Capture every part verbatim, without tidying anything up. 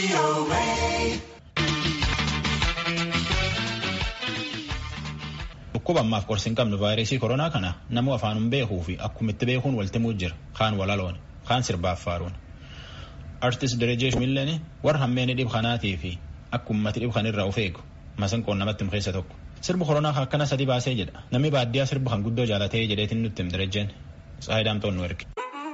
Dhukkuba ammaaf qorsi hin qabne vaayirasii koronaa kana namuu afaanuun beekuu fi akkuma itti beekuun waltimuu jira. Kaan walaloon, kaan sirbaaf faaruun. Artist Derejee Shumilleen warra hammeenii dhib kanaatii fi akka ummati dhib kanirraa of eegu masanqoon namatti himu keessa tokko. Sirbi koronaa akkana sadii baasee jedha. Namni baadiyyaa sirba kan guddoo jaalatee jedheetiin nutti him Derejeen. Tsaayii Daamtoon nu erge.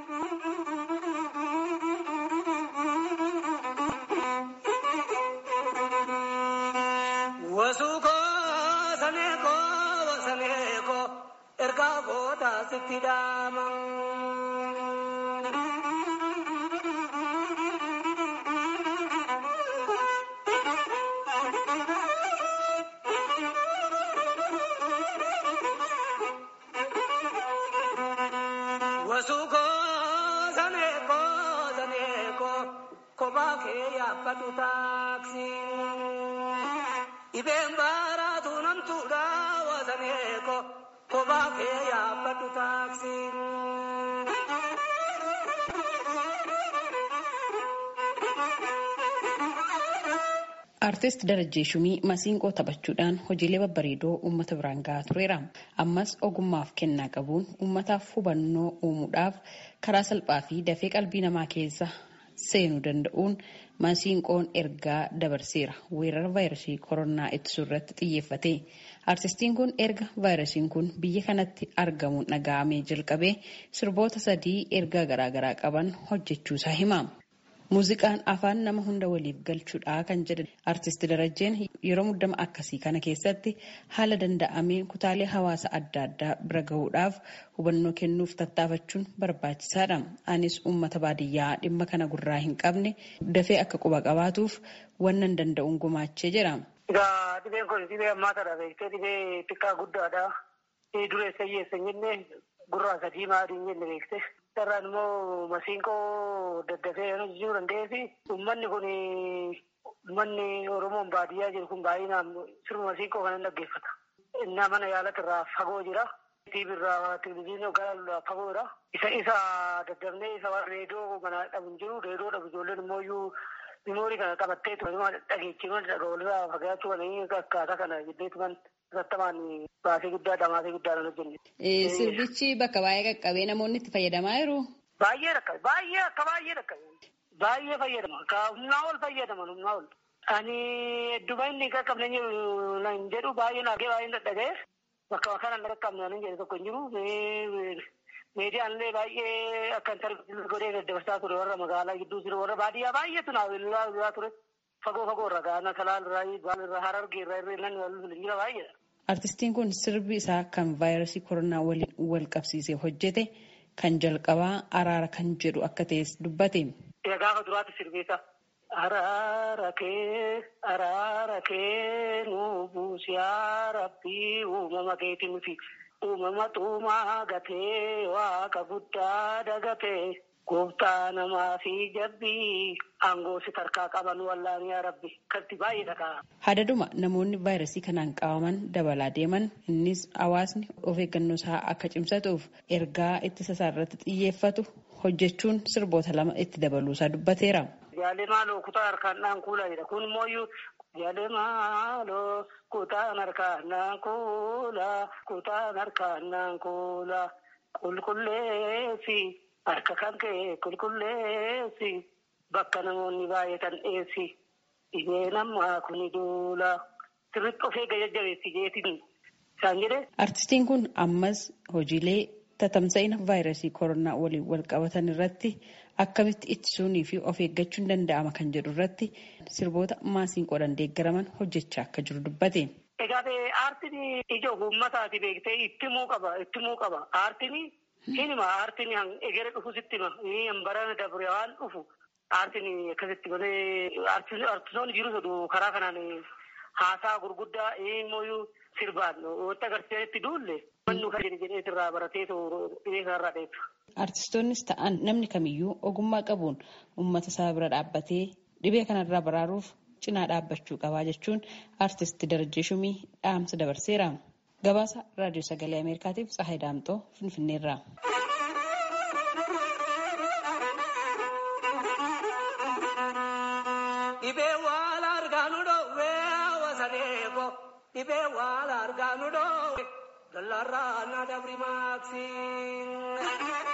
Artist Derejee Shumii masiinqoo taphachuudhaan hojiilee babbareedoo uummata biraan gahaa tureera. Ammas ogummaaf kennaa qabuun uummataaf hubannoo uumuudhaaf karaa salphaa fi dafee qalbii namaa keessa seenuu danda'uun masiinqoon ergaa dabarseera. Weerara vaayirasii koronaa ittisuu irratti xiyyeeffate. Artistiin kun erga vaayirasiin kun biyya kanatti argamuun dhaga'amee jalqabee sirboota sadii ergaa garaagaraa qaban hojjechuusaa hima. Muuziqaan afaan nama hunda waliif galchuudha kan jedhan Artist Derejeen yeroo muddama akkasii kana keessatti haala danda'ameen kutaalee hawaasa adda addaa bira gahuudhaaf hubannoo kennuuf tattaafachuun barbaachisaadha. Anis uummata baadiyyaa dhimma kana gurraa hin qabne dafee akka quba qabaatuuf wannan danda'uun gumaachee jira. Egaa dhibeen kun dhibee ammaataadha beektee dhibee xiqqaa guddaadha. Dureessa hiyyeessa hin jenne gurraacha diimaa hin jenne beektee. Daraan immoo masiinqoo daddafee hojjechuu danda'eefi uummanni kun uummanni Oromoon baadiyyaa jiru kun baay'inaan sirba masiinqoo kana dhaggeeffata. Innaa mana yaalatti irraa fagoo jira. Tiivi irraa televizyiinii gara fagoo jira. Isa isa daddafnee isa waan reediyoo mana dhabu hin jiru. Reediyoo dhabu ijoolleen immoo iyyuu miimoorii kana qabattee dhageechifama walirraa fagaachuu kana akkaataa kana jedheetuman sattamaan baasii guddaa dhamaasii guddaa hojjenne. Sirbichi bakka baay'ee qaqqabee namoonni itti fayyadamaa jiru. Baay'ee rakkabe baay'ee akka baay'ee rakkabe baay'ee fayyadama ka humnaa ol fayyadaman humnaa ol. Ani duba inni qaqqabne hin jedhu baay'ee naagee baay'ee dadhabee bakka kana hin qaqqabne hin jedhu tokko hin jiru. Meediyaalee baay'ee akka intarviiyuu godhee daddabarsaa ture warra magaalaa gidduu jiru warra baadiyyaa baay'eetu naawilaa ture. Fagoo fagoo irraa gaana talaal irraa harargee irraa irree nan wal jira baay'ee. Artistiin kun sirbi isaa kan vaayirasii koronaa waliin wal qabsiisee hojjete kan jalqabaa araara kan jedhu akka ta'es dubbate. Gaafa duraatti sirbeessa. Araara kee araara kee nu buusiyaa rabbii uumama keetii nuti uumama xuumaa gatee waaqa guddaa dagatee. Gooftaa namaa fi jabbii aangoo si tarkaa qaban wallaan yaa rabbi kanti baay'ee dhagaa. Hadaduma namoonni vaayirasii kanaan qabaman dabalaa deeman innis hawaasni of eeggannoo isaa akka cimsatuuf ergaa ittisa isaa irratti xiyyeeffatu hojjechuun sirboota lama itti dabaluusaa dubbateera. Jaalee maaloo kutaa harkaan dhaan kuulaa jedha kun immoo jaalee maaloo kutaan harkaan dhaan kuulaa kutaan harkaan dhaan kuulaa qulqulleessi. Harka kan ka'e qulqulleessi bakka namoonni baay'atan dhiyeessi dhibee namaa kuni duula sirriitti of eegga jajjabeessi jeetiin isaan jedhe. Artistiin kun ammas hojiilee tatamsa'ina vaayirasii koronaa waliin wal qabatan irratti akkamitti ittisuunii fi of eeggachuun danda'ama kan jedhu irratti sirboota masiinqoodhaan deeggaraman hojjechaa akka jiru dubbate. Egaa aartiin ija uummataati beektee ittimuu qaba ittimuu qaba aartiin. Hinima aartiin egeree dhufu sitti hima barana dabre waan dhufu aartiin akkasitti malee aartisoonni jiru jedhu karaa kanaan haasaa gurguddaa immoo sirbaan wanta agarsiisanitti duulle mannu kan jedhe jedhee irraa baratee dhibee kanarraa dheessa. Aartistoonnis ta'an namni kamiyyuu ogummaa qabuun uummata isaa bira dhaabbatee dhibee kanarraa baraaruuf cinaa dhaabbachuu qabaa jechuun Artist Derejee Shumii dhaamsa dabarseera. Gabaasa Raadiyoo Sagalee Ameerikaatiif Tsahaay Daamxoo Finfinneerraa. dhibee waan argaanu dhoowwee hawaasa deeko dhibee waan argaanu dhoowwee dallarraa na dabri maaksiin.